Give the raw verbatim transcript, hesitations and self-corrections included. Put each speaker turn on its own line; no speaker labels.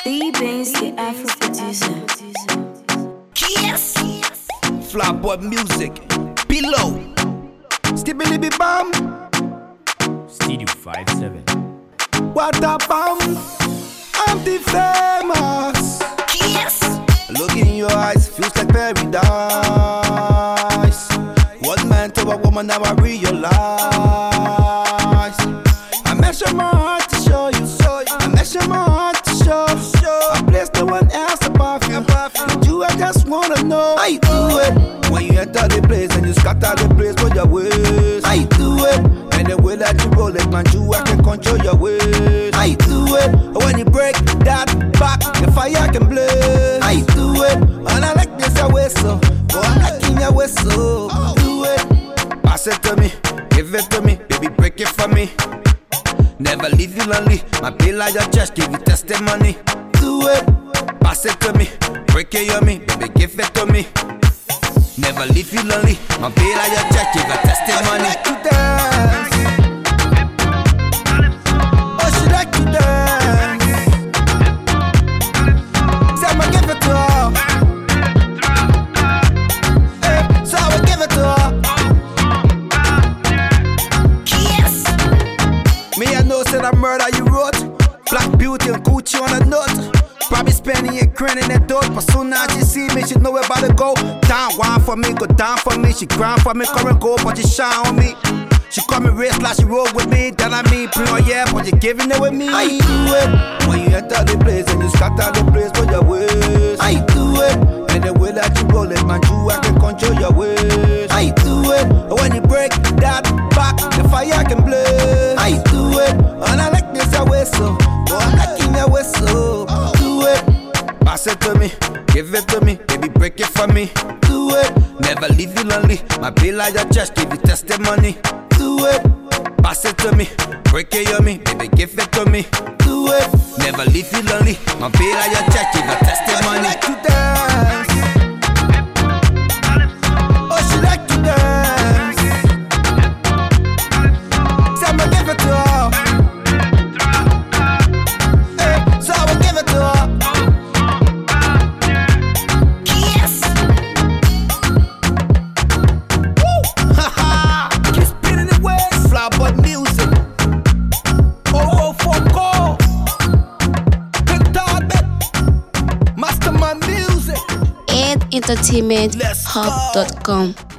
D-Benz, the Afro producer.
Yes! Flatboy music. Below. Stibbly be bam.
Studio five seven.
What a bam. I'm the famous. Yes! Look in your eyes, feels like paradise. One man to a woman, now I realize. I measure my heart to show you. I measure my heart to show. I place no one else above you. With you, I just wanna know how you do it. When you enter the place and you scatter the place for your ways. How you do it? And the way that you roll it, man, you I can control your ways. How you do it? When you break that back, the fire can blaze. How you do it? And I like this your way so. Oh, I'm liking your way so. Do it. Pass it to me, give it to me, baby, break it for me. Never leave you lonely. My bill at your chest, give you testimony. Do it, pass it to me, break it on me, baby, give it to me. Never leave you lonely. My bill at your chest, give you testimony. She like to dance. Oh, she like to dance. Say I'ma give it to her. Hey, so I will give it to her. Me I know said I murder you wrote. Black beauty and Gucci on a note. Probably spending it grinning that dope. But soon as she see me, she know where about to go. Down, wine for me, go down for me. She grind for me, come and go, but she shine on me. She call me race like she roll with me. Then I mean, bring on yeah, but you giving it with me. How you do it? When you enter the place and you scatter the place for your ways. How you do it? And the way that you roll it, man, you I can control your ways. How you do it? When you break that back, the fire can blaze. How you do it? And I like this your way so. Oh, I'm liking your way so. Do it. Pass it to me, give it to me, baby, break it for me. Do it. Never leave you lonely. My bill at your chest, give you testimony. Do it. Pass it to me, break it on me, baby, give it to me. Do it. Never leave you lonely. My bill at your chest, give you testimony. She like to dance. Oh, she like to dance. Say I'ma give it to her. Hey, so I will give it to her. Yes. Woo. Haha. Keep spinning the waves. Flatboy music. Oh, oh, for go. Big dog, Masterman music.
and entertainment hub dot com.